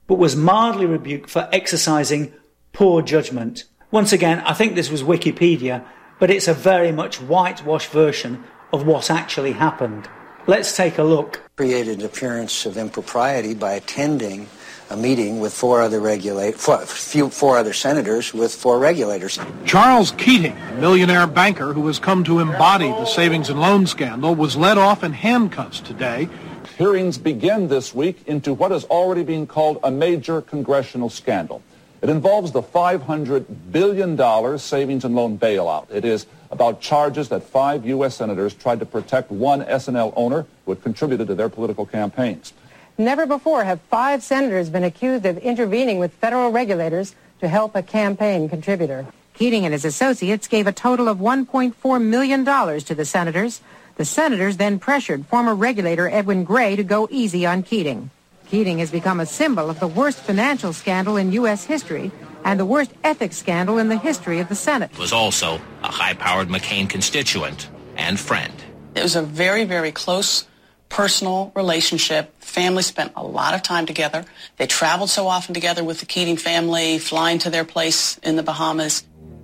but was mildly rebuked for exercising poor judgment. Once again, I think this was Wikipedia, but it's a very much whitewashed version of what actually happened. Let's take a look. Created an appearance of impropriety by attending a meeting with four other regulate four, few, four other senators with four regulators. Charles Keating, a millionaire banker who has come to embody the savings and loan scandal, was led off in handcuffs today. Hearings begin this week into what has already been called a major congressional scandal. It involves the five hundred billion dollars savings and loan bailout. It is about charges that five U S senators tried to protect one S and L owner who had contributed to their political campaigns. Never before have five senators been accused of intervening with federal regulators to help a campaign contributor. Keating and his associates gave a total of one point four million dollars to the senators. The senators then pressured former regulator Edwin Gray to go easy on Keating. Keating has become a symbol of the worst financial scandal in U S history and the worst ethics scandal in the history of the Senate. Was also a high-powered McCain constituent and friend. It was a very, very close personal relationship. Family spent a lot of time together. They traveled so often together with the Keating family, flying to their place in the Bahamas.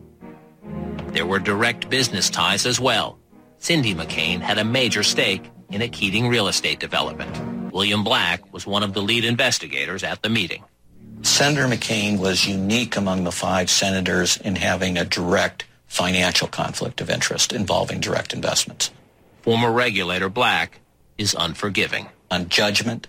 There were direct business ties as well. Cindy McCain had a major stake in a Keating real estate development. William Black was one of the lead investigators at the meeting. Senator McCain was unique among the five senators in having a direct financial conflict of interest involving direct investments. Former regulator Black is unforgiving. On judgment,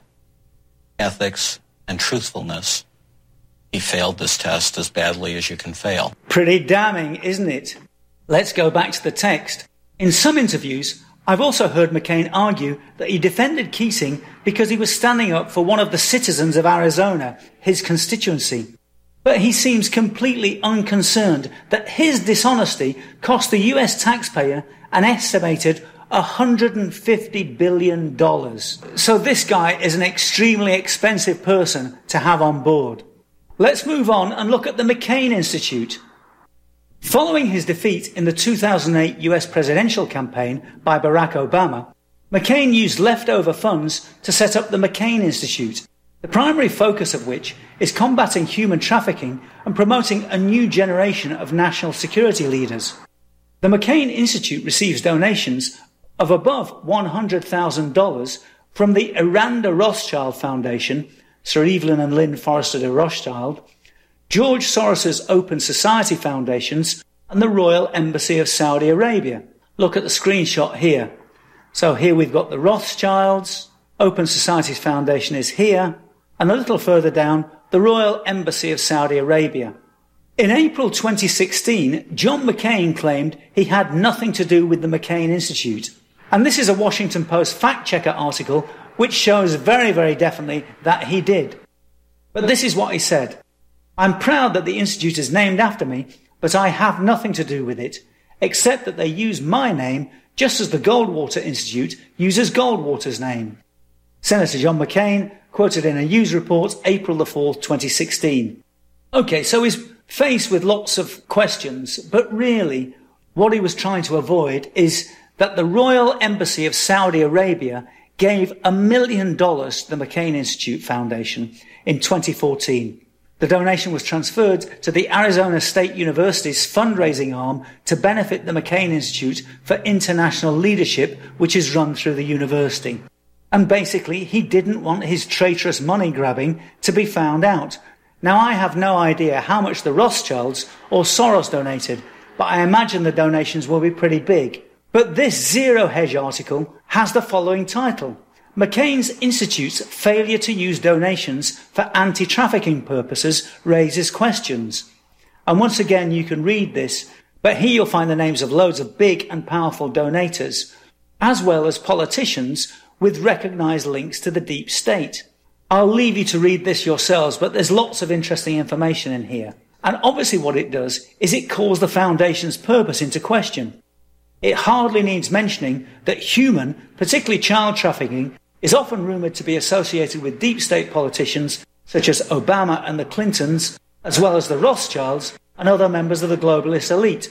ethics, and truthfulness, he failed this test as badly as you can fail. Pretty damning, isn't it? Let's go back to the text. In some interviews, I've also heard McCain argue that he defended Keating because he was standing up for one of the citizens of Arizona, his constituency. But he seems completely unconcerned that his dishonesty cost the U S taxpayer an estimated one hundred fifty billion dollars. So this guy is an extremely expensive person to have on board. Let's move on and look at the McCain Institute. Following his defeat in the two thousand eight U S presidential campaign by Barack Obama, McCain used leftover funds to set up the McCain Institute, the primary focus of which is combating human trafficking and promoting a new generation of national security leaders. The McCain Institute receives donations of above one hundred thousand dollars from the Aranda Rothschild Foundation, Sir Evelyn and Lynn Forrester de Rothschild, George Soros's Open Society Foundations, and the Royal Embassy of Saudi Arabia. Look at the screenshot here. So here we've got the Rothschilds, Open Societies Foundation is here, and a little further down, the Royal Embassy of Saudi Arabia. In April twenty sixteen, John McCain claimed he had nothing to do with the McCain Institute. And this is a Washington Post fact-checker article which shows very, very definitely that he did. But this is what he said. I'm proud that the Institute is named after me, but I have nothing to do with it, except that they use my name just as the Goldwater Institute uses Goldwater's name. Senator John McCain, quoted in a news report April the fourth, twenty sixteen. Okay, so he's faced with lots of questions, but really what he was trying to avoid is that the Royal Embassy of Saudi Arabia gave a million dollars to the McCain Institute Foundation in twenty fourteen. The donation was transferred to the Arizona State University's fundraising arm to benefit the McCain Institute for International Leadership, which is run through the university. And basically, he didn't want his traitorous money grabbing to be found out. Now, I have no idea how much the Rothschilds or Soros donated, but I imagine the donations will be pretty big. But this Zero Hedge article has the following title: McCain's Institute's failure to use donations for anti-trafficking purposes raises questions. And once again, you can read this, but here you'll find the names of loads of big and powerful donators, as well as politicians with recognised links to the deep state. I'll leave you to read this yourselves, but there's lots of interesting information in here. And obviously what it does is it calls the Foundation's purpose into question. It hardly needs mentioning that human, particularly child trafficking, is often rumoured to be associated with deep state politicians such as Obama and the Clintons, as well as the Rothschilds and other members of the globalist elite.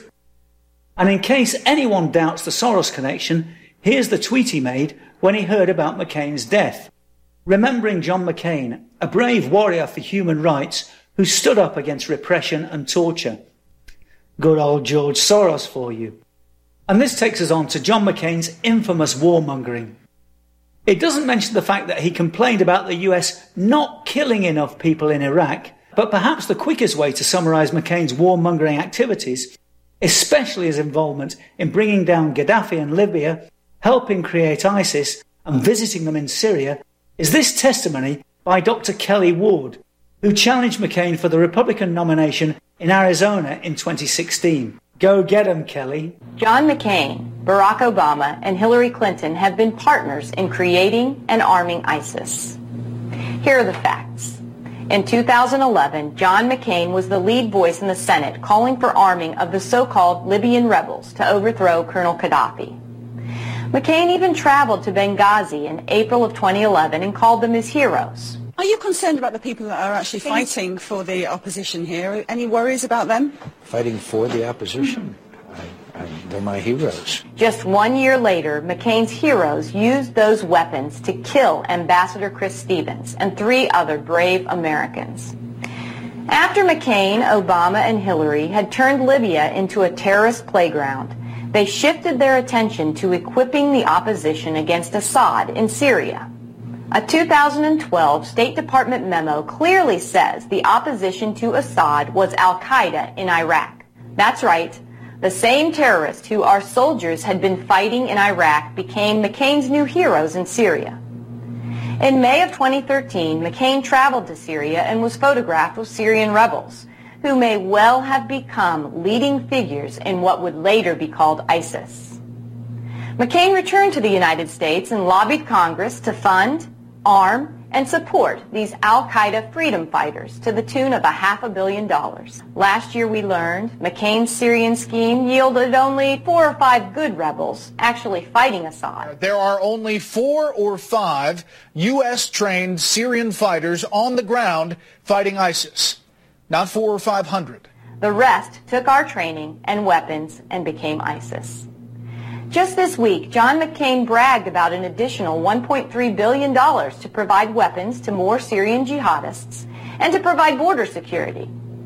And in case anyone doubts the Soros connection, here's the tweet he made when he heard about McCain's death. Remembering John McCain, a brave warrior for human rights who stood up against repression and torture. Good old George Soros for you. And this takes us on to John McCain's infamous warmongering. It doesn't mention the fact that he complained about the U S not killing enough people in Iraq, but perhaps the quickest way to summarise McCain's warmongering activities, especially his involvement in bringing down Gaddafi in Libya, helping create ISIS, and visiting them in Syria, is this testimony by Doctor Kelly Ward, who challenged McCain for the Republican nomination in Arizona in twenty sixteen. Go get 'em, Kelly. John McCain, Barack Obama, and Hillary Clinton have been partners in creating and arming ISIS. Here are the facts. In two thousand eleven, John McCain was the lead voice in the Senate calling for arming of the so-called Libyan rebels to overthrow Colonel Gaddafi. McCain even traveled to Benghazi in April of twenty eleven and called them his heroes. Are you concerned about the people that are actually fighting for the opposition here? Any worries about them? Fighting for the opposition? I, I, they're my heroes. Just one year later, McCain's heroes used those weapons to kill Ambassador Chris Stevens and three other brave Americans. After McCain, Obama, and Hillary had turned Libya into a terrorist playground, they shifted their attention to equipping the opposition against Assad in Syria. A two thousand twelve State Department memo clearly says the opposition to Assad was al-Qaeda in Iraq. That's right. The same terrorists who our soldiers had been fighting in Iraq became McCain's new heroes in Syria. In May of twenty thirteen, McCain traveled to Syria and was photographed with Syrian rebels, who may well have become leading figures in what would later be called ISIS. McCain returned to the United States and lobbied Congress to fund, arm, and support these al-Qaeda freedom fighters to the tune of a half a billion dollars. Last year we learned McCain's Syrian scheme yielded only four or five good rebels actually fighting Assad. There are only four or five U S-trained Syrian fighters on the ground fighting ISIS, not four or five hundred. The rest took our training and weapons and became ISIS. Just this week, John McCain bragged about an additional one point three billion dollars to provide weapons to more Syrian jihadists and to provide border security.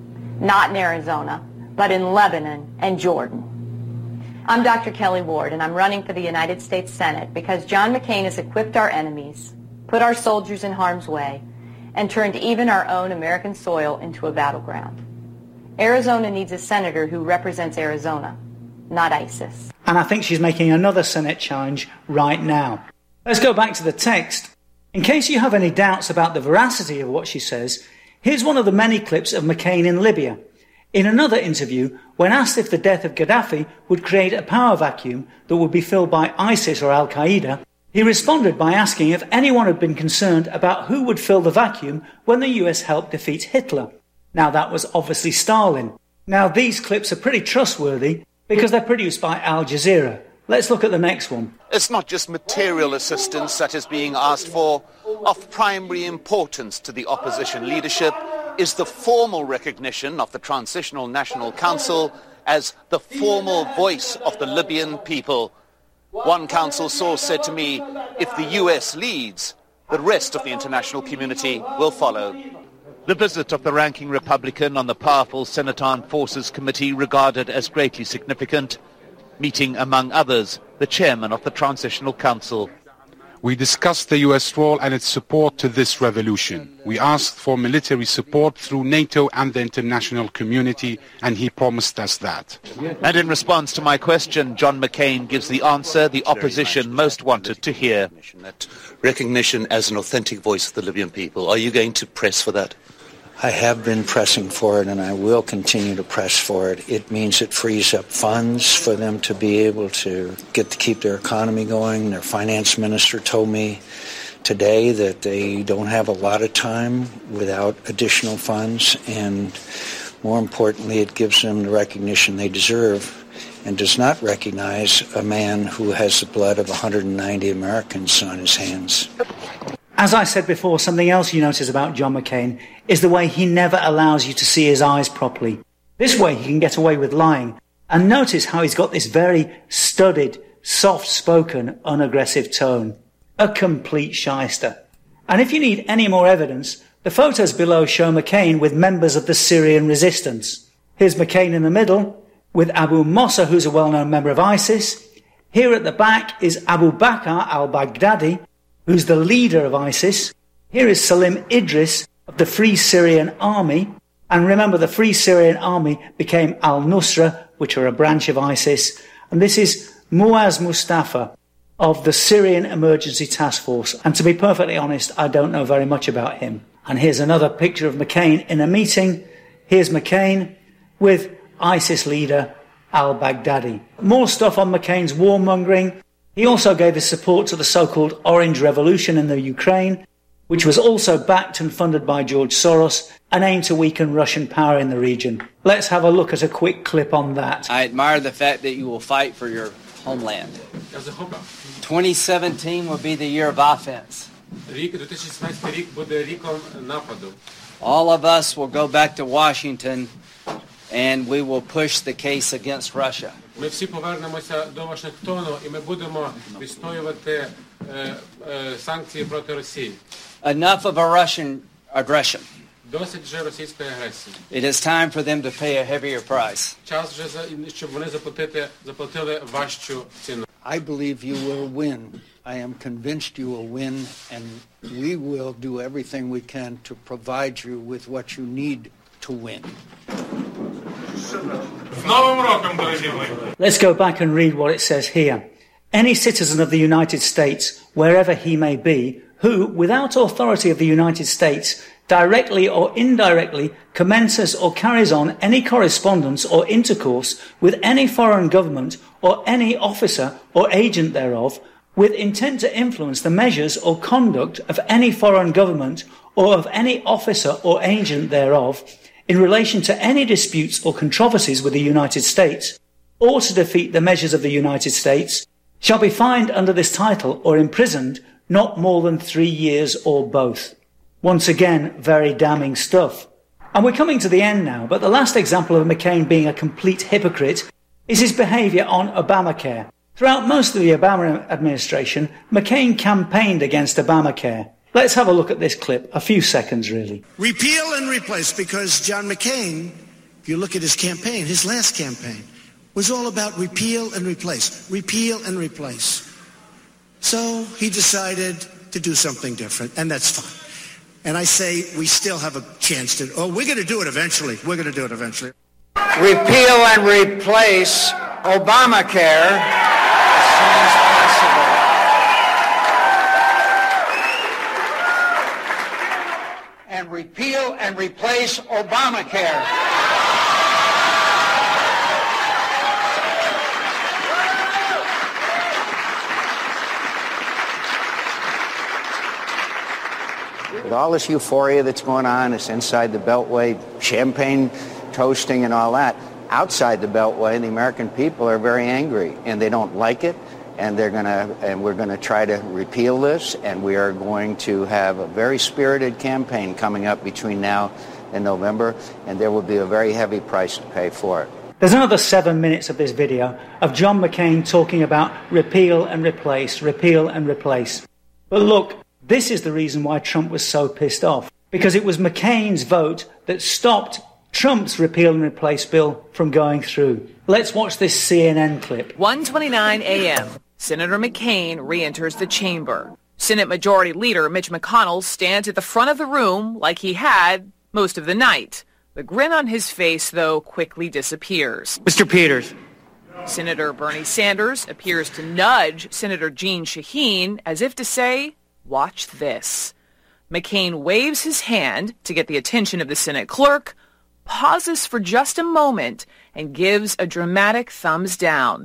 Not in Arizona, but in Lebanon and Jordan. I'm Doctor Kelly Ward, and I'm running for the United States Senate because John McCain has equipped our enemies, put our soldiers in harm's way, and turned even our own American soil into a battleground. Arizona needs a senator who represents Arizona, not ISIS. And I think she's making another Senate challenge right now. Let's go back to the text. In case you have any doubts about the veracity of what she says, here's one of the many clips of McCain in Libya. In another interview, when asked if the death of Gaddafi would create a power vacuum that would be filled by ISIS or al-Qaeda, he responded by asking if anyone had been concerned about who would fill the vacuum when the U S helped defeat Hitler. Now that was obviously Stalin. Now these clips are pretty trustworthy because they're produced by Al Jazeera. Let's look at the next one. It's not just material assistance that is being asked for. Of primary importance to the opposition leadership is the formal recognition of the Transitional National Council as the formal voice of the Libyan people. One council source said to me, if the U S leads, the rest of the international community will follow. The visit of the ranking Republican on the powerful Senate Armed Forces Committee regarded as greatly significant, meeting, among others, the chairman of the Transitional Council. We discussed the U S role and its support to this revolution. We asked for military support through NATO and the international community, and he promised us that. And in response to my question, John McCain gives the answer the opposition most wanted to hear. Recognition as an authentic voice of the Libyan people. Are you going to press for that? I have been pressing for it, and I will continue to press for it. It means it frees up funds for them to be able to get to keep their economy going. Their finance minister told me today that they don't have a lot of time without additional funds, and more importantly, it gives them the recognition they deserve and does not recognize a man who has the blood of one hundred ninety Americans on his hands. As I said before, something else you notice about John McCain is the way he never allows you to see his eyes properly. This way he can get away with lying. And notice how he's got this very studied, soft-spoken, unaggressive tone. A complete shyster. And if you need any more evidence, The photos below show McCain with members of the Syrian resistance. Here's McCain in the middle, with Abu Mossa, who's a well-known member of ISIS. Here at the back is Abu Bakr al-Baghdadi, who's the leader of ISIS. Here is Salim Idris of the Free Syrian Army. And remember, the Free Syrian Army became al-Nusra, which are a branch of ISIS. And this is Muaz Mustafa of the Syrian Emergency Task Force. And to be perfectly honest, I don't know very much about him. And here's another picture of McCain in a meeting. Here's McCain with ISIS leader al-Baghdadi. More stuff on McCain's warmongering. He also gave his support to the so-called Orange Revolution in the Ukraine, which was also backed and funded by George Soros and aimed to weaken Russian power in the region. Let's have a look at a quick clip on that. I admire the fact that you will fight for your homeland. twenty seventeen will be the year of offense. All of us will go back to Washington and we will push the case against Russia. Ми всі повернемося до Вашингтону і ми будемо відстоювати санкції проти Росії. Enough of a Russian aggression. Досить вже російської агресії. It is time for them to pay a heavier price. Час вже щоб вони заплатити заплатили важчу ціну. I believe you will win. I am convinced you will win, and we will do everything we can to provide you with what you need to win. Let's go back and read what it says here. Any citizen of the United States, wherever he may be, who, without authority of the United States, directly or indirectly commences or carries on any correspondence or intercourse with any foreign government or any officer or agent thereof, with intent to influence the measures or conduct of any foreign government or of any officer or agent thereof, in relation to any disputes or controversies with the United States, or to defeat the measures of the United States, shall be fined under this title or imprisoned not more than three years or both. Once again, very damning stuff. And we're coming to the end now, but the last example of McCain being a complete hypocrite is his behaviour on Obamacare. Throughout most of the Obama administration, McCain campaigned against Obamacare. Let's have a look at this clip, a few seconds really. Repeal and replace, because John McCain, if you look at his campaign, his last campaign, was all about repeal and replace, repeal and replace. So he decided to do something different, and that's fine. And I say we still have a chance to, oh, we're going to do it eventually. We're going to do it eventually. Repeal and replace Obamacare as soon as possible. And repeal and replace Obamacare. With all this euphoria that's going on, it's inside the Beltway, champagne toasting and all that. Outside the Beltway, the American people are very angry, and they don't like it, and they're going to, and we're going to try to repeal this, and we are going to have a very spirited campaign coming up between now and November, and there will be a very heavy price to pay for it. There's another seven minutes of this video of John McCain talking about repeal and replace, repeal and replace. But look, this is the reason why Trump was so pissed off, because it was McCain's vote that stopped Trump's repeal and replace bill from going through. Let's watch this C N N clip. one twenty-nine a.m. Senator McCain re-enters the chamber. Senate Majority Leader Mitch McConnell stands at the front of the room like he had most of the night. The grin on his face, though, quickly disappears. Mister Peters. Senator Bernie Sanders appears to nudge Senator Jeanne Shaheen as if to say, "Watch this." McCain waves his hand to get the attention of the Senate clerk, pauses for just a moment, and gives a dramatic thumbs down.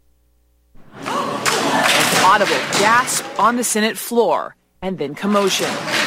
An audible gasp on the Senate floor, and then commotion.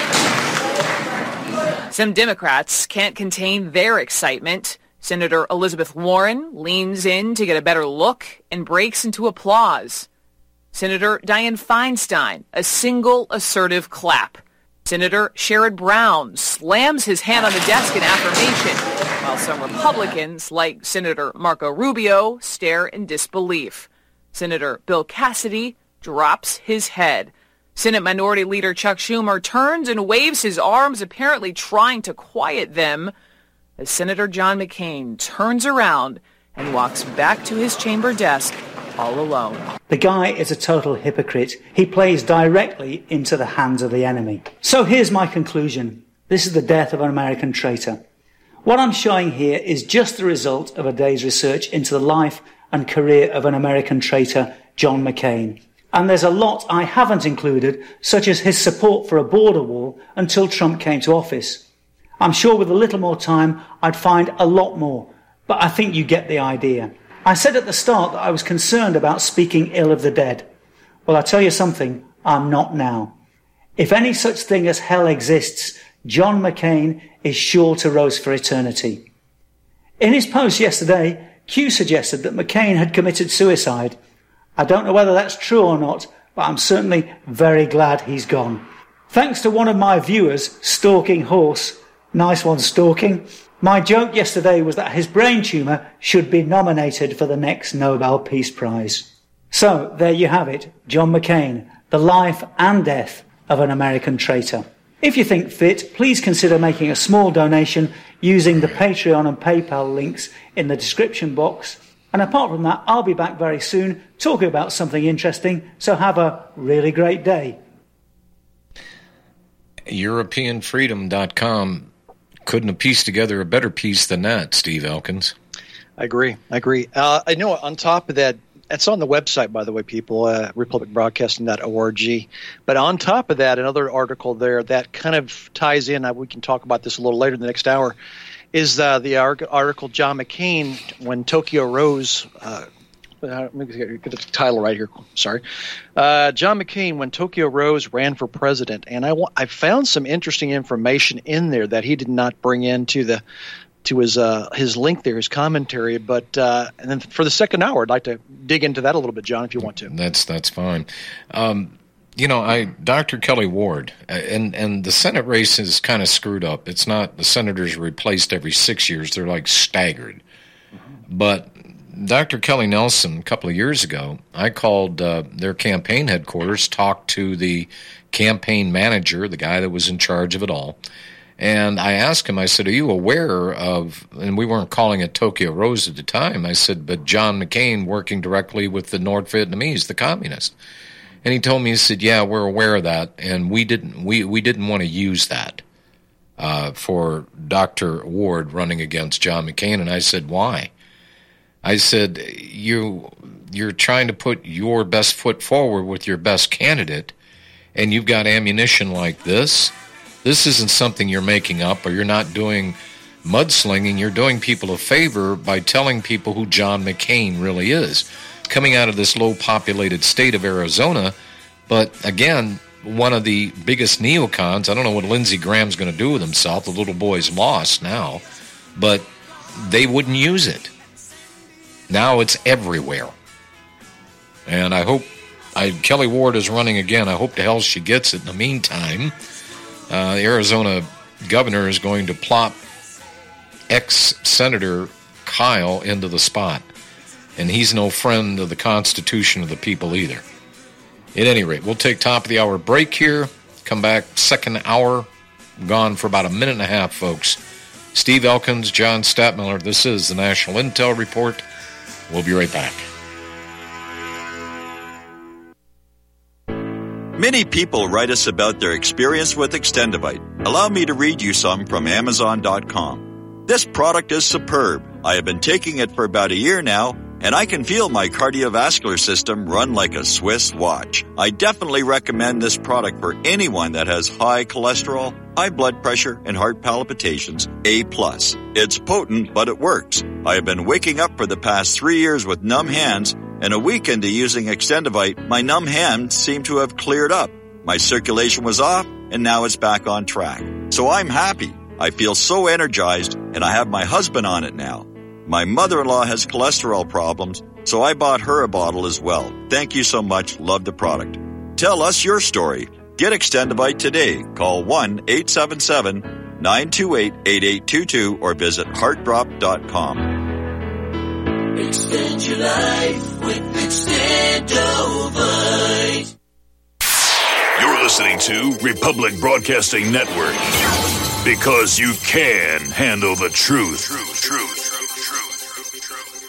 Some Democrats can't contain their excitement. Senator Elizabeth Warren leans in to get a better look and breaks into applause. Senator Dianne Feinstein, a single assertive clap. Senator Sherrod Brown slams his hand on the desk in affirmation, while some Republicans, like Senator Marco Rubio, stare in disbelief. Senator Bill Cassidy drops his head. Senate Minority Leader Chuck Schumer turns and waves his arms, apparently trying to quiet them, as Senator John McCain turns around and walks back to his chamber desk all alone. The guy is a total hypocrite. He plays directly into the hands of the enemy. So here's my conclusion. This is the death of an American traitor. What I'm showing here is just the result of a day's research into the life and career of an American traitor, John McCain. And there's a lot I haven't included, such as his support for a border wall until Trump came to office. I'm sure with a little more time, I'd find a lot more, but I think you get the idea. I said at the start that I was concerned about speaking ill of the dead. Well, I'll tell you something, I'm not now. If any such thing as hell exists, John McCain is sure to roast for eternity. In his post yesterday, Q suggested that McCain had committed suicide. I don't know whether that's true or not, but I'm certainly very glad he's gone. Thanks to one of my viewers, Stalking Horse, nice one, Stalking, my joke yesterday was that his brain tumour should be nominated for the next Nobel Peace Prize. So, there you have it, John McCain, the life and death of an American traitor. If you think fit, please consider making a small donation using the Patreon and PayPal links in the description box. And apart from that, I'll be back very soon talking about something interesting, so have a really great day. European Freedom dot com couldn't have pieced together a better piece than that, Steve Elkins. I agree. I agree. Uh, I know on top of that, it's on the website, by the way, people, uh, republic broadcasting dot org. But on top of that, another article there that kind of ties in, uh, we can talk about this a little later in the next hour, is uh, the article John McCain, when Tokyo Rose, uh, let me get the title right here, sorry. Uh, John McCain, when Tokyo Rose ran for president. And I, I found some interesting information in there that he did not bring into the to his uh, his link there, his commentary. But uh, and then for the second hour, I'd like to dig into that a little bit, John, if you want to. That's that's fine. Um, you know, I Doctor Kelly Ward, and and the Senate race is kind of screwed up. It's not the senators are replaced every six years; they're like staggered. Mm-hmm. But Doctor Kelly Nelson, a couple of years ago, I called uh, their campaign headquarters, talked to the campaign manager, the guy that was in charge of it all. And I asked him, I said, are you aware of, and we weren't calling it Tokyo Rose at the time, I said, but John McCain working directly with the North Vietnamese, the communists. And he told me, he said, yeah, we're aware of that, and we didn't we, we didn't want to use that uh, for Doctor Ward running against John McCain. And I said, why? I said, you, you're trying to put your best foot forward with your best candidate, and you've got ammunition like this. This isn't something you're making up, or you're not doing mudslinging. You're doing people a favor by telling people who John McCain really is. Coming out of this low-populated state of Arizona, but again, one of the biggest neocons. I don't know what Lindsey Graham's going to do with himself. The little boy's lost now, but they wouldn't use it. Now it's everywhere. And I hope I, Kelly Ward is running again. I hope to hell she gets it. In the meantime, uh, the Arizona governor is going to plop ex-Senator Kyle into the spot. And he's no friend of the Constitution of the people either. At any rate, we'll take top of the hour break here. Come back, second hour. Gone for about a minute and a half, folks. Steve Elkins, John Stadtmiller. This is the National Intel Report. We'll be right back. Many people write us about their experience with Extendivite. Allow me to read you some from Amazon dot com. This product is superb. I have been taking it for about a year now, and I can feel my cardiovascular system run like a Swiss watch. I definitely recommend this product for anyone that has high cholesterol, high blood pressure, and heart palpitations, A plus. It's potent, but it works. I have been waking up for the past three years with numb hands, and a week into using Extendivite, my numb hands seem to have cleared up. My circulation was off, and now it's back on track. So I'm happy. I feel so energized, and I have my husband on it now. My mother-in-law has cholesterol problems, so I bought her a bottle as well. Thank you so much. Love the product. Tell us your story. Get Extendivite today. Call one eight seven seven, nine two eight, eight eight two two or visit heart drop dot com. Extend your life with Extendovite. You're listening to Republic Broadcasting Network. Because you can handle the truth. Truth, truth.